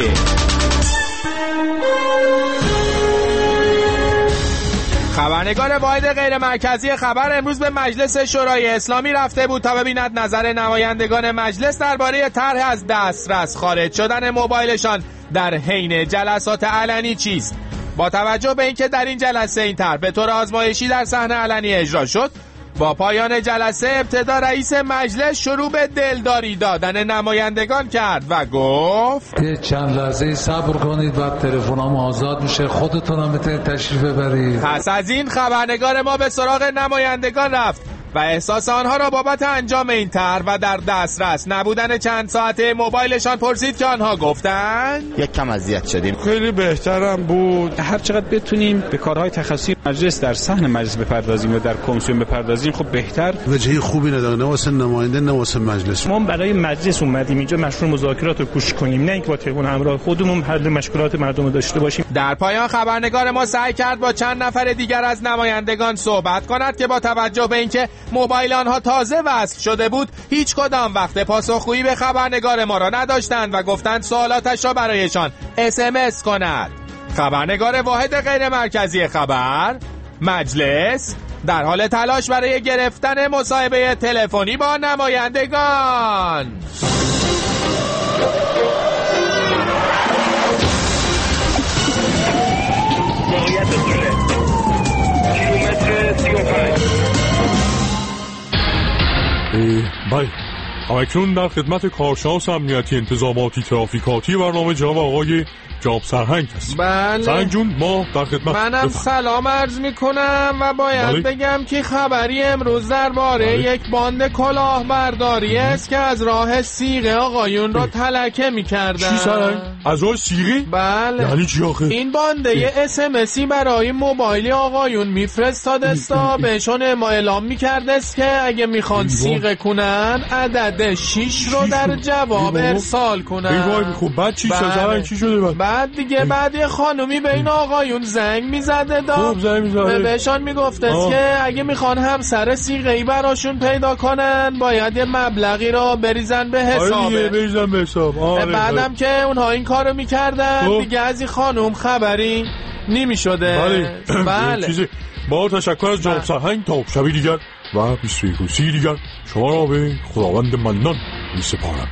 خبرنگار واحد غیر مرکزی خبر امروز به مجلس شورای اسلامی رفته بود تا ببیند نظر نمایندگان مجلس درباره طرح از دسترس خارج شدن موبایلشان در حین جلسات علنی چیست. با توجه به اینکه در این جلسه این طرح به طور آزمایشی در صحنه علنی اجرا شد، با پایان جلسه ابتدا رئیس مجلس شروع به دلداری دادن نمایندگان کرد و گفت چند لحظه صبر کنید بعد تلفنم آزاد میشه، خودتون هم میتونید تشریف ببرید. پس از این خبرنگار ما به سراغ نمایندگان رفت و احساس آنها را بابت انجام این طرح و در دسترس نبودن چند ساعته موبایلشان پرسید که آنها گفتند یک کم اذیت شدیم. خیلی بهترم بود هر چقدر بتونیم به کارهای تخصصی مجلس در صحن مجلس بپردازیم و در کمیسیون بپردازیم خب بهتر. وجهی خوبی نداره، نه واسه نماینده نه واسه مجلس. ما برای مجلس اومدیم اینجا مشروع مذاکرات رو گوش کنیم، نه اینکه با تلفن همراه خودمون حل مشکلات مردم رو داشته باشیم. در پایان خبرنگار ما سعی کرد با چند نفر دیگر از نمایندگان صحبت کند که با توجه به اینکه موبایل آنها تازه وصل شده بود هیچ کدام وقت پاسخگویی به خبرنگار ما را نداشتند و گفتند سوالاتش را برایشان SMS کند. خبرنگار واحد غیر مرکزی خبر مجلس در حال تلاش برای گرفتن مصاحبه تلفنی با نمایندگان. بله، اکنون در خدمت کارشناس امنیتی انتظاماتی ترافیکاتی برنامه جناب آقای جاب سرهنگ هست. بله سرهنگ جون ما در خدمت. منم سلام عرض میکنم و باید بگم که خبری امروز درباره یک باند کلاهبرداری است که از راه سیغه آقایون را تلکه میکردن. چی سرهنگ؟ از راه سیغه؟ بله. یعنی چی آخه؟ این بانده یه SMSی برای موبایل آقایون میفرستادستا بهشون اعلام میکردست که اگه میخوان سیغه کنن عدد 6 رو در جواب ارسال کنن. ایوای خب بعد چی سرهنگ چی شده بعد دیگه بعد یه خانومی به این آقایون زنگ میزده بهشان میگفتست که اگه میخوان همسر سیغه‌ای براشون پیدا کنن باید یه مبلغی رو بریزن به حسابه. بریزن به حساب. بعدم که اونها این کارو میکردن دیگه از این خانوم خبری نمیشده. بله چیزی با تشکر از جناب سرهنگ تا شبی دیگر و 21 دیگر شما را به خداوند منان میسپارم.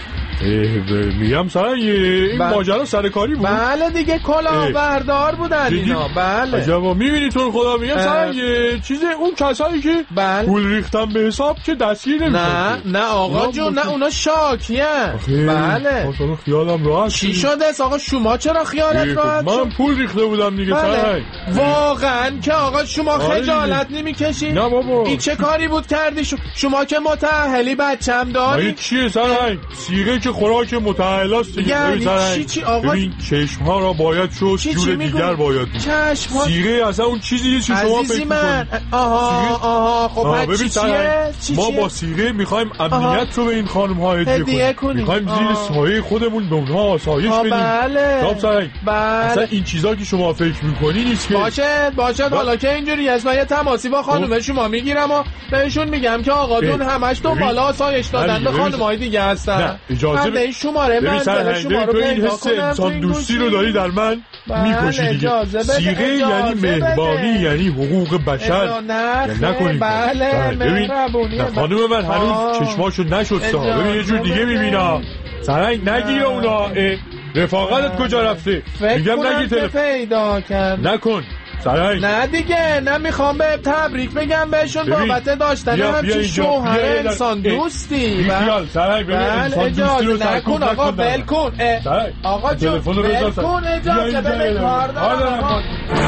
میگم سرهنگ این ماجرا سرکاری بود. بله دیگه کلاهبردار بودن اینا. بله عجبا میبینی تو خدا میگم سرهنگ چیز اون کسایی که پول ریختن به حساب که دستگیر نمیشن. نه آقا جون نه اونا شاکیه. بله مثلا خیالم راحت. چی شده آقا شما چرا خیالت راحت؟ من پول ریخته بودم دیگه سرهنگ. واقعا که آقا شما خجالت نمیکشید؟ نه بابا این چه کاری بود کردی شما که متأهلی بچه‌م داری؟ چیه سرهنگ؟ سیغه که خوراک متأهلاست دیگه. یعنی چی آقا؟ ببین چشم‌ها را باید شست، جور دیگر باید بود. چشم‌ها سیغه اصلا اون چیزی نیست که شما فکر می‌کنید. آها خب ببین چیه؟ ما با سیغه می‌خوایم امنیت رو به این خانم‌ها هدیه کنیم. می‌خوایم زیر سایه خودمون به اونها آسایش بدیم. بله اصلا این چیزا که شما فکر می‌کنی نیست که. باشه حالا که اینجوری است من یه تماسی با خانم شما میگیرم و بهشون میگم که آقا دون همش تو بالا آسایش دادن به خانم‌های دیگه هستن. اجازه این شماره من شما رو این حس انسان دوستی رو داری در من میکشی دیگه. سیغه یعنی مهربانی یعنی حقوق بشر. نکنید. ببین خانم من هنوز چشماشو نشسته. ببین یه جور دیگه میبینم. سرهنگ نگیر اونا. رفاقتت کجا رفته؟ میگم نگی پیدا کرد. نکن نه دیگه نمیخوام به تبریک بگم بهشون بابت داشتن همچین شوهر انسان دوستی. بله اجازه نکن آقا ول کن. آقا جون ول کن اجازه بده کار دارم.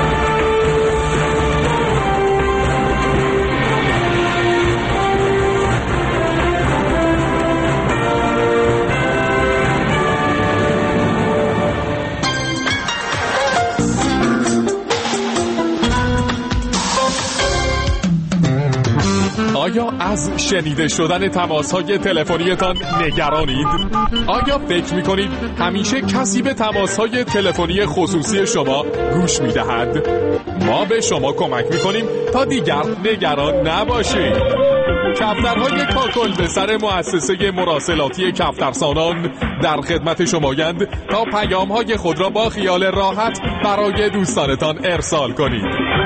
آیا از شنیده شدن تماس‌های تلفنیتان نگرانید؟ آیا فکر می‌کنید همیشه کسی به تماس‌های تلفنی خصوصی شما گوش می‌دهد؟ ما به شما کمک می‌کنیم تا دیگر نگران نباشید. کفترهای کاکل به سر مؤسسه مراسلاتی کفترسانان در خدمت شمایند تا پیام‌های خود را با خیال راحت برای دوستانتان ارسال کنید.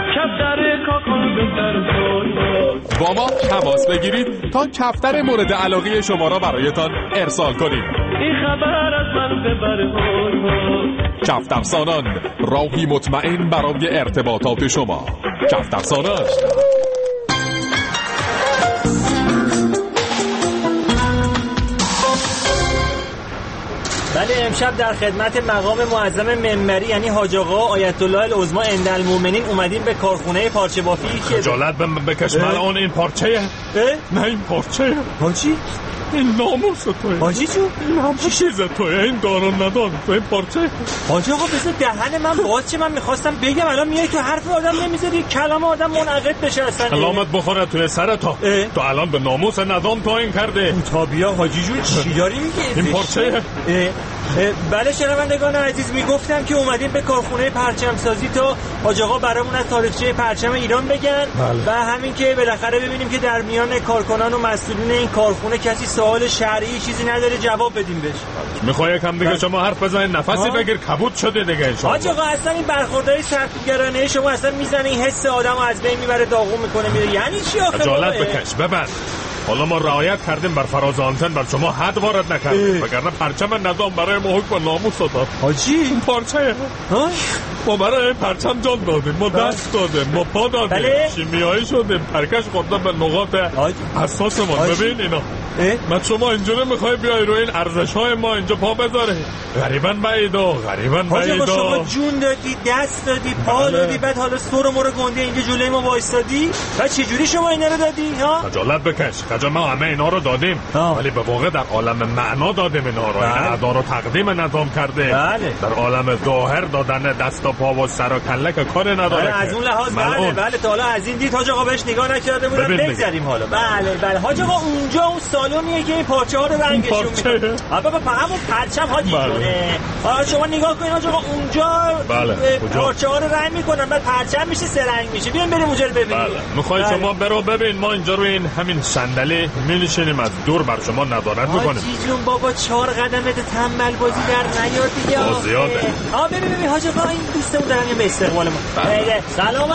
با ما تماس بگیرید تا کفتر مورد علاقه شما را برایتان ارسال کنیم. کفترسانان، راهی مطمئن برای ارتباطات شما. کفترسانان. بله امشب در خدمت مقام معظم منبری یعنی حاج آقا آیت الله العظما عندالمؤمنین اومدیم به کارخونه پارچه بافی که خجالت بکش ملعون. این پارچه نه این پارچه حاجی این ناموس توه حاجی جون این هم چیز توه این دارون ندان تو این پارچه. حاجی آقا بذار دهن من باز چه من میخواستم بگم الان میای که حرف آدم نمیذاری کلام آدم منعقد بشه اصلا. کلامت بخوره توی سر تو الان به ناموس ندام توهین کرده. تا بیا حاجی جون چی داری میگی؟ این پارچه بله شنوندگان عزیز میگفتم که اومدیم به کارخونه پرچم سازی تا حاج آقا برامون از تاریخچه پرچم ایران بگن و همین که بالاخره ببینیم که در میان کارکنان و مسئولین این کارخونه کسی سوال شرعی چیزی نداره جواب بدیم بهش. میخوای کم دیگه شما حرف بزنید نفسی بگیر کبوت شده دیگه ان حاج آقا اصلا این برخوردهای سرکوبگرانه شما اصلا میزنه این حس آدمو از بین میبره داغون میکنه میره یعنی چی آخه؟ خجالت بکش ببند. حالا ما رعایت کردیم بر فراز آنتن بر شما حد وارد نکردیم وگرنه پرچم ندام برای ما حکم ناموس داد. حاجی این پارچه ما برای پرچم جان دادیم ما دست دادیم ما پا دادیم شیمیایی شدیم پرکش خوردن به نقاط حساس ما. ببین اینا من شما اینجوری میخوای بیای روی این ارزش‌های ما اینجا پا بذاره غریبن بعیدا غریبن بعیدا. شما جون دادی دست دادی پا دادی بعد حالا سر ما رو گنده اینجا جلوی ما وایسادی و چه جوری شما اینا رو دادی ها؟ خجالت بکش خجالت ما همه اینا رو دادیم ولی به واقع در عالم معنا دادیم اینا رو. این ادا رو تقدیم نظام کرده در عالم ظاهر دادن دست و پا و سر و کله که کار نداره. از اون لحاظ بله تا حالا از این دید حاج آقا بهش نگاه نکرده بودم بگذاریم حالا. بله حاج آقا اونجا اون سالونیه که این پارچه ها رو رنگشون میده بابا همون پرچم حاجی جونه. حالا شما نگاه کنید حاج آقا اونجا پارچه ها رو رنگ میکنن بعد پرچم میشه سه رنگ میشه. بیاین بریم اونجا رو ببینیم. میخوای شما برو ببین ما اینجا روی این همین صندلی می‌نشینیم از دور بر شما ندارد میکنیم. حاجی جون بابا 4 قدمه تنبل بازی در نیار دیگه. زیاده. ببین حاج آقا این دوستمون دارن به استقبال ما. سلام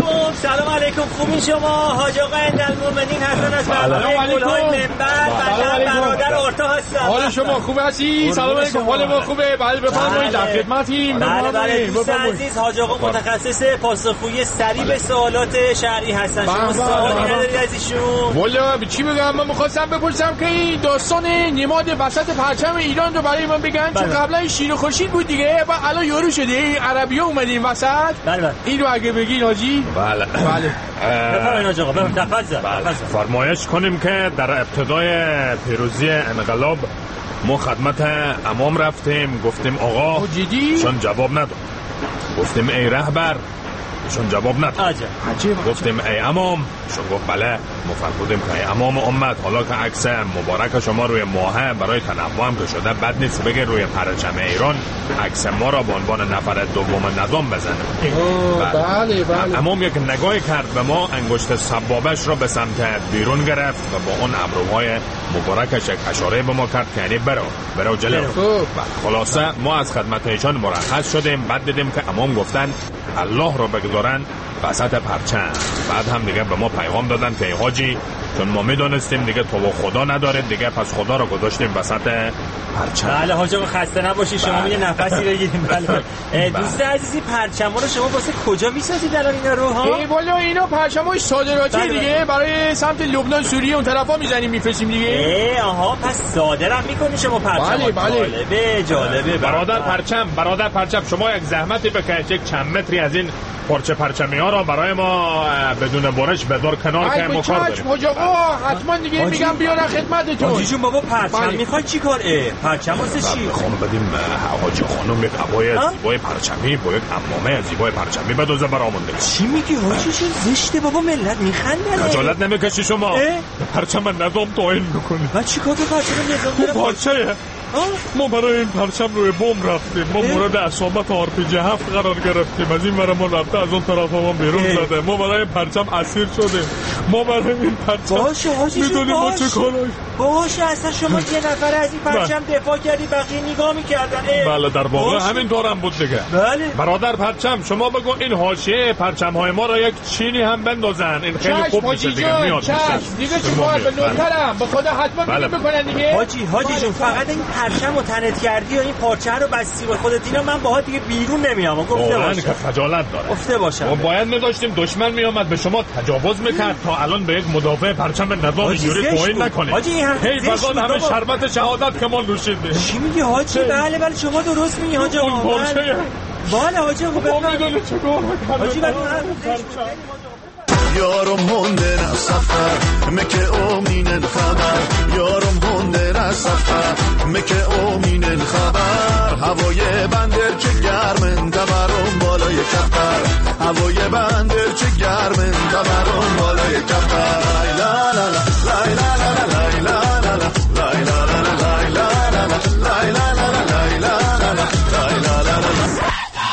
علیکم خوبین شما؟ حاج آقا عندالمؤمنین حسن از بالای منبر برادر آرتا هستم. حال شما خوب هستی؟ سلام علیکم حال ما خوبه. بله بفرمایید در خدمتیم. بله دوست عزیز حاج آقا متخصص پاسخگویی سریع به سوالات شرعی هستن. شما سوالی ندارید از ایشون؟ والا چی بگم من می‌خواستم بپرسم که این داستان نماد وسط پرچم ایران رو برای من بگن چون قبلا این شیر و خورشید بود دیگه و الان یورو شده این عربی‌ها اومدین وسط. بله این رو اگه بگین حاجی. بله بفرمایید حاج آقا تفضل. فرمایش کنیم که در ابتدای پیروزی انقلاب ما خدمت امام رفتیم گفتیم آقا چون جواب نداد گفتیم ای رهبر چون جواب نداد گفتیم ای امام چون گفت بله ما فرمودیم که ای امام امت حالا که عکس مبارک شما روی ماهه برای تنوع هم که شده بد نیست بگه روی پرچم ایران عکس ما را به عنوان نفر دوم نظام بزنه. بله امام یک نگاهی کرد به ما انگشت سبابش را به سمت بیرون گرفت و با اون ابروهای مبارکش یک اشاره به ما کرد که یعنی برو جلو. خلاصه ما از خدمت ایشان مرخص شدیم. بعد دیدیم که امام گفتن الله رو بگذارن وسط پرچم. بعد هم دیگه به ما پیغام دادن که حاجی چون ما میدونستیم دیگه تو و خدا نداره دیگه، پس خدا رو گذاشتیم وسط پرچم. بله حاج آقا خسته نباشی، شما یه نفسی بگیریم. بله دوست عزیزی پرچما رو شما واسه کجا میسازید الان اینا رو ها؟ ای والا اینا پرچمای صادراتی دیگه، برای سمت لبنان سوریه اون طرفا میزنیم میفرستیم دیگه. آها پس صادرم میکنی شما پرچم. بله جالبه. برادر پرچم شما یک زحمتی بکشید، یک چند متری از این پرچمی ها رو برای ما بدون برش بدار کنار که ما کار داریم. حاج آقا حتما دیگه میگم بیارن خدمتتون. حاجی جون بابا پرچم میخوای چیکار؟ پرچم واسه چی؟ خانم بدیم حاج خانم یک عبای زیبای پرچمی با یک عمامه زیبای پرچمی بدوزه برامون. چی میگی حاجی؟ چه بابا ملت میخندن. خجالت نمیکشی شما؟ پرچم نظام تعیین میکنی. بعد چیکار تو پرچم نظام داره؟ پارچه ما برای این پرچم روی بم رفتیم، ما مورد اصابت RPG 7 قرار گرفتیم، از این برای ما رفته از اون طرف ما بیرون زده، ما برای پرچم اسیر شدیم، ما برای این پرچم میدونیم ما چه کارایی. باشه اصلا شما یه نفر از این پرچم دفاع کردی بقیه نگاه میکردن. بله در واقع همین دارم بود دیگه. بله برادر پرچم شما بگو این حاشیه پرچم های ما را یک چینی هم بندازن، این خیلی خوب میشه دیگه. میاد دیگه چی باید به نوکرم به خدا حتما میکنن دیگه. حاجی جون فقط این پرچم رو تنت کردی و این پارچه رو بستی به خودت، اینا من باهات دیگه بیرون نمیام. گفته باشه که خجالت داره. گفته باشم ما باید می‌داشتیم دشمن میومد به شما تجاوز میکرد تا الان به یک مدافع پرچم نظام اینجوری توهین نکنید. هی فقط همه شربت شهادت که ما نوشیدیم. چی میگی حاجی؟ بله شما درست میگی حاجی. اون پارچه بله حاجی ما میدونی چیکار حاجی یارم هنده نسفر مکه اومین الخبر، یارم هنده نسفر مکه اومین الخبر، هوای بندر چه گرمن دبرم بالای کفر، هوای بندر چه گرمن دبرم بالای کفر. لا لا لا لا لا لا لا لا لا لا لا لا لا لا لا.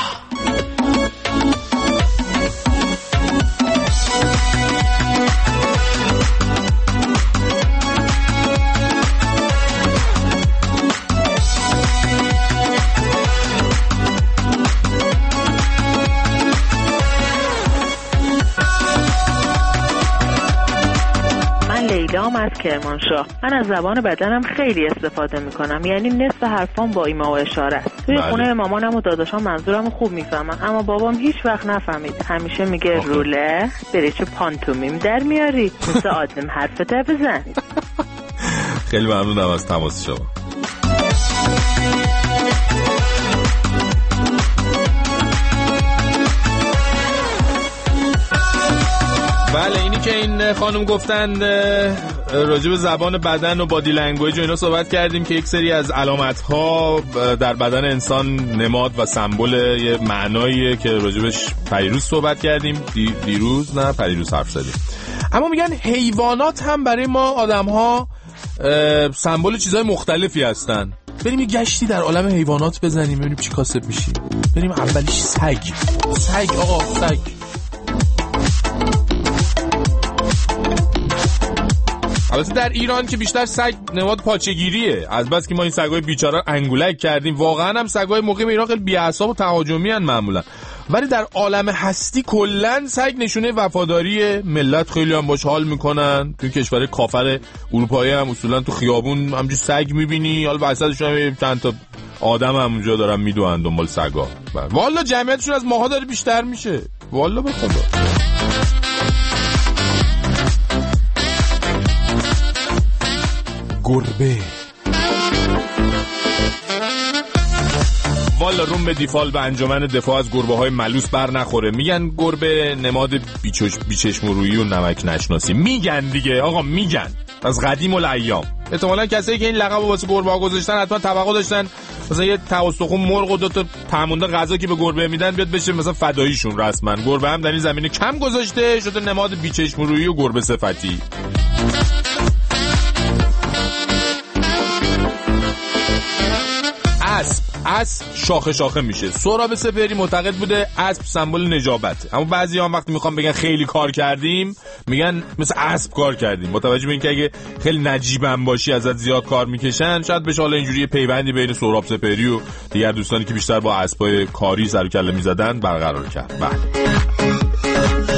لیلام از کرمانشاه. من از زبان بدنم خیلی استفاده میکنم، یعنی نصف حرفام با ایما و اشاره است. توی خونه مامانم و داداشام منظورمو خوب میفهمن، اما بابام هیچ وقت نفهمید. همیشه میگه روله بری چه پانتومیم در میاری، مثل آدم حرفت بزن. خیلی ممنونم از تماس شما. بله اینی که این خانم گفتن راجع به زبان بدن و بادی لنگویج و اینا صحبت کردیم که یک سری از علامت‌ها در بدن انسان نماد و سمبل یه معناییه که راجبش پریروز صحبت کردیم. پریروز حرف زدیم. اما میگن حیوانات هم برای ما آدم‌ها سمبل چیزهای مختلفی هستن. بریم یه گشتی در عالم حیوانات بزنیم ببینیم چی کاسب میشیم. بریم اولیش سگ. البته در ایران که بیشتر سگ نماد پاچگیریه، از بس که ما این سگای بیچاره انگولک کردیم. واقعا هم سگای مقیم ایران خیلی بی‌اعصاب و تهاجمی ان معمولا، ولی در عالم هستی کلا سگ نشونه وفاداری ملت، خیلی هم باش حال میکنن. توی کشور کافر اروپایی هم اصولا تو خیابون همینجوری سگ میبینی، حالا وسطشون هم چند تا آدم هم اونجا دارن میدوئن دنبال سگا. والا جمعیتشون از ماها داره بیشتر میشه، والا به خدا. گربه والا روم به دیفال به انجمن دفاع از گربه های ملوس بر نخوره. میگن گربه نماد بیچشم رویی و نمک نشناسی. میگن دیگه آقا، میگن از قدیم الایام. احتمالاً کسایی که این لقب واسه گربه ها گذاشتن حتما توقع داشتن مثلا یه توسخون مرغ و 2 تا تمونده غذا که به گربه میدن بیاد بشه مثلا فداییشون. رسما گربه هم در این زمینه کم گذاشته شده نماد بیچشم رویی و گربه صفتی. اسب شاخه میشه. سهراب سپهری معتقد بوده اسب سمبل نجابته، اما بعضی‌ها هم وقتی میخوام بگن خیلی کار کردیم میگن مثل اسب کار کردیم. متوجه به این که اگه خیلی نجیبم باشی ازت زیاد کار میکشن، شاید بشه حالا اینجوری پیوندی بین سهراب سپهری و دیگر دوستانی که بیشتر با اسبای کاری سر و کله میزدن برقرار کرد. بله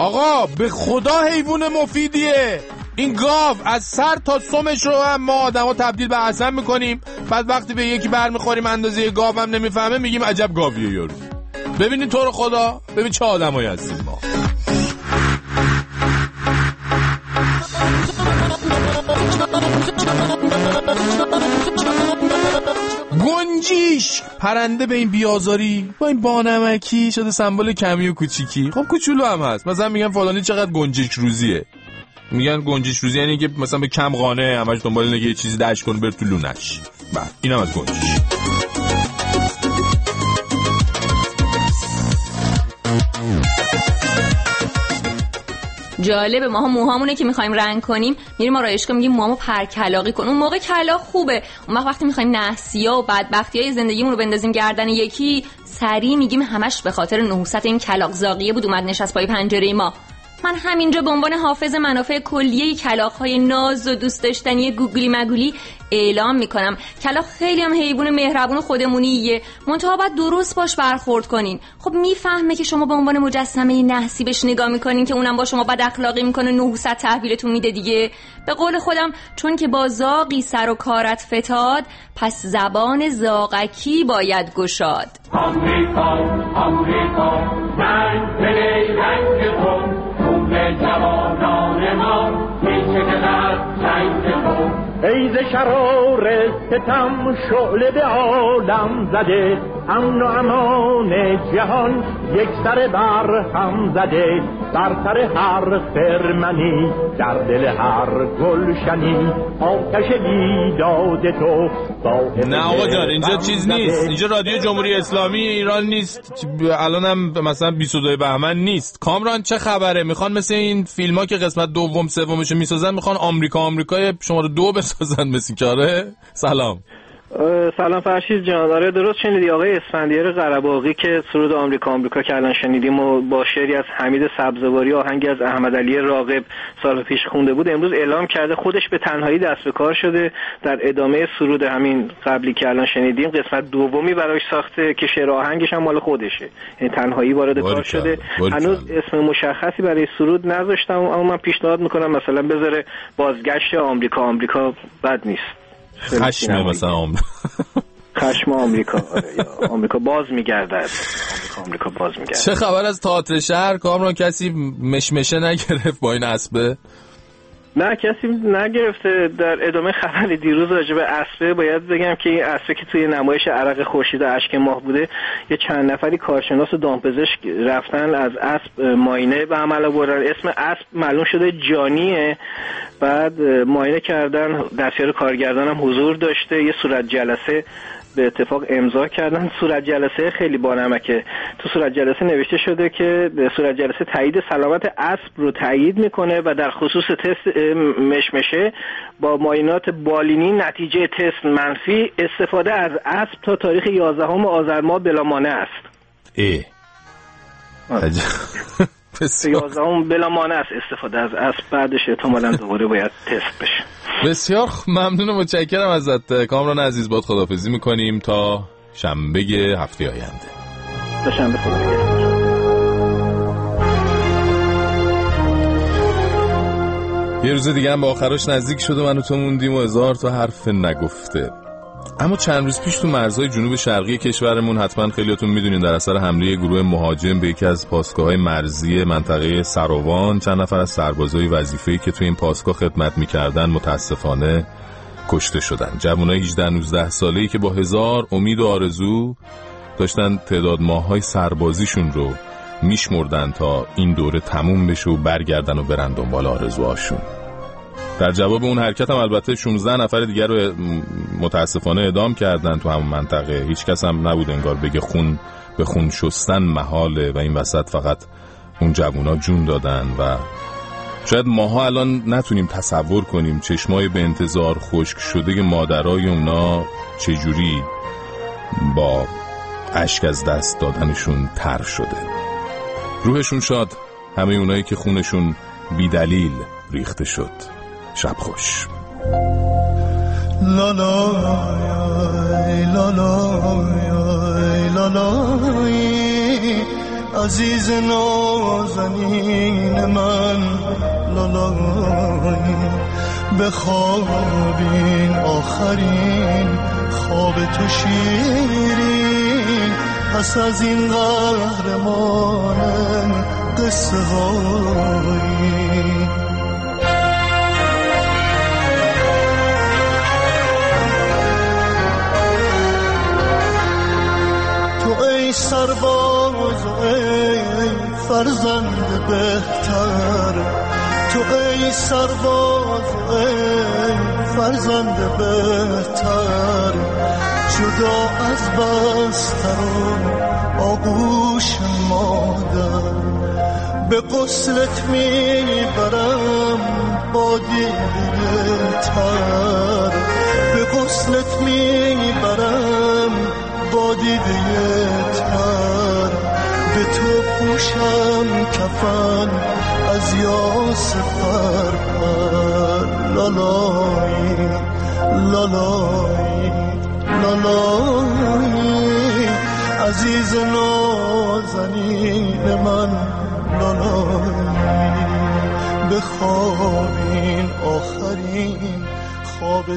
آقا به خدا حیوان مفیدیه. این گاو از سر تا سمش رو هم ما آدم ها تبدیل به عسل میکنیم، بعد وقتی به یکی برمیخوریم اندازه گاو هم نمیفهمه میگیم عجب گاویه یارو. ببینید تو رو خدا، ببین چه آدمایی هستیم ما. گنجیش پرنده به این بیازاری با این بانمکی شده سمبل کمی و کوچیکی. خب کوچولو هم هست. مثلا میگن فلانی چقدر گنجیش روزیه. میگن گنجیش روزی یعنی که مثلا به کم قانه همش دنبال اینه که یه چیزی دش کنه بره تو لونش. بعد اینم از گنجیش. جالبه، ماها موهامونه که میخوایم رنگ کنیم میریم آرایشگاه میگیم موهامو پرکلاقی کن. اون موقع کلاق خوبه. اون وقتی میخوایم نحسیا و بدبختیای زندگیمون رو بندازیم گردن یکی، سری میگیم همش به خاطر نحوست این کلاق زاغیه بود اومد نشست پای پنجره ما. من همینجا به عنوان حافظ منافع کلیه کلاغ‌های ناز و دوست داشتنی گوگلی مگولی اعلام میکنم کلاغ خیلی هم حیوان مهربون و خودمونیه، منتها باید درست باش برخورد کنین. خب میفهمه که شما به عنوان مجسمه نحسی بهش نگاه میکنین که اونم با شما بد اخلاقی میکنه، نحوست تحویلتون میده دیگه. به قول خودم چون که با زاغی سر و کارت فتاد، پس زبان زاغکی باید گشاد. آمریکا رنگ بلی رنگ کن به جوانان ما میشه که در جنگ تو ای ز شرار ستم شعله به عالم زده، امن و امان جهان یک سر بر هم زده، بر سر هر خرمنی در دل هر گلشنی آتش بیداد تو. نه آقا جان اینجا چیز نیست، اینجا رادیو جمهوری اسلامی ایران نیست، الانم مثلا 22 بهمن نیست. کامران چه خبره؟ میخوان مثل این فیلم ها که قسمت دوم سومشو میسازن میخوان آمریکای شماره 2 بسازن مثل کاره. سلام فرشید جان. آره درست شنیدی. آقای اسفندیار قره‌باغی که سرود آمریکا که الان شنیدیم و با شعری از حمید سبزواری آهنگی از احمد علی راغب سال پیش خونده بود، امروز اعلام کرده خودش به تنهایی دست به کار شده در ادامه سرود همین قبلی که الان شنیدیم قسمت دومی براش ساخته که شعر آهنگش هم مال خودشه، یعنی تنهایی وارد کار شده. هنوز اسم مشخصی برای سرود نذاشتم، اما من پیشنهاد میکنم مثلا بذاره بازگشت آمریکا بد نیست. خشم مثلا خشم آمریکا. آره آمریکا باز میگردد. آمریکا باز میگردد. چه خبر از تئاتر شهر؟ کامران کسی مشمشه نگرفت با این اسبه؟ نه کسی نگرفته. در ادامه خبر دیروز راجع به اسبه باید بگم که این اسبه که توی نمایش عرق خورشید و اشک ماه بوده، یه چند نفری کارشناس و دامپزشک رفتن از اسب معاینه به عمل آوردن. اسم اسب معلوم شده جانیه. بعد معاینه کردن، دستیار کارگردان هم حضور داشته، یه صورت جلسه به اتفاق امضا کردن. صورت جلسه خیلی بانمکه. تو صورت جلسه نوشته شده که صورت جلسه تایید سلامت اسب رو تایید میکنه و در خصوص تست مشمشه با معاینات بالینی نتیجه تست منفی، استفاده از اسب تا تاریخ 11 آذر ماه بلا مانع است. 11 بلا مانع است استفاده از اسب، بعدش احتمالاً دوباره باید تست بشه. بسیار ممنون و متشکرم ازت کامران عزیز. باد خداحافظی میکنیم تا شنبه هفته آینده. تا شنبه خداحافظی. یه روز دیگه هم با آخرش نزدیک شد و من و تو موندیم و هزار تا حرف نگفته. اما چند روز پیش تو مرزهای جنوب شرقی کشورمون، حتما خیلیاتون میدونین، در اثر حمله گروه مهاجم به یکی از پاسگاه‌های مرزی منطقه سروان، چند نفر از سربازای وظیفه‌ای که تو این پاسگاه خدمت میکردن متاسفانه کشته شدن. جوانای 18-19 ساله‌ای که با هزار امید و آرزو داشتن تعداد ماه‌های سربازیشون رو میشمردن تا این دوره تموم بشه و برگردن و برن دنبال آرزوهاشون. در جواب اون حرکت هم البته 16 نفر دیگر رو متاسفانه اعدام کردن تو همون منطقه. هیچ کس هم نبود انگار بگه خون به خون شستن محاله و این وسط فقط اون جوونا جون دادن و شاید ماها الان نتونیم تصور کنیم چشمای به انتظار خشک شده مادرای اونا چجوری با اشک از دست دادنشون تر شده. روحشون شاد، همه اونایی که خونشون بی دلیل ریخته شد. شب خوش. لا لا لا لا لا لا عزیز نازنین من لالایی بخوابین آخرین خواب تو شیرین پس از این قهرمان قصه هایی تو ای سرباز ای فرزند بهتر تو ای سرباز ای فرزند بهتر جدا از بستر و آغوش مادر به غسلت میبرم با دیده تر به غسلت میبرم با دیده تر به تو پوشم کفن از یاس فرپر لالایی لالایی لالایی عزیز نازنین من لالایی بخوابین آخرین خواب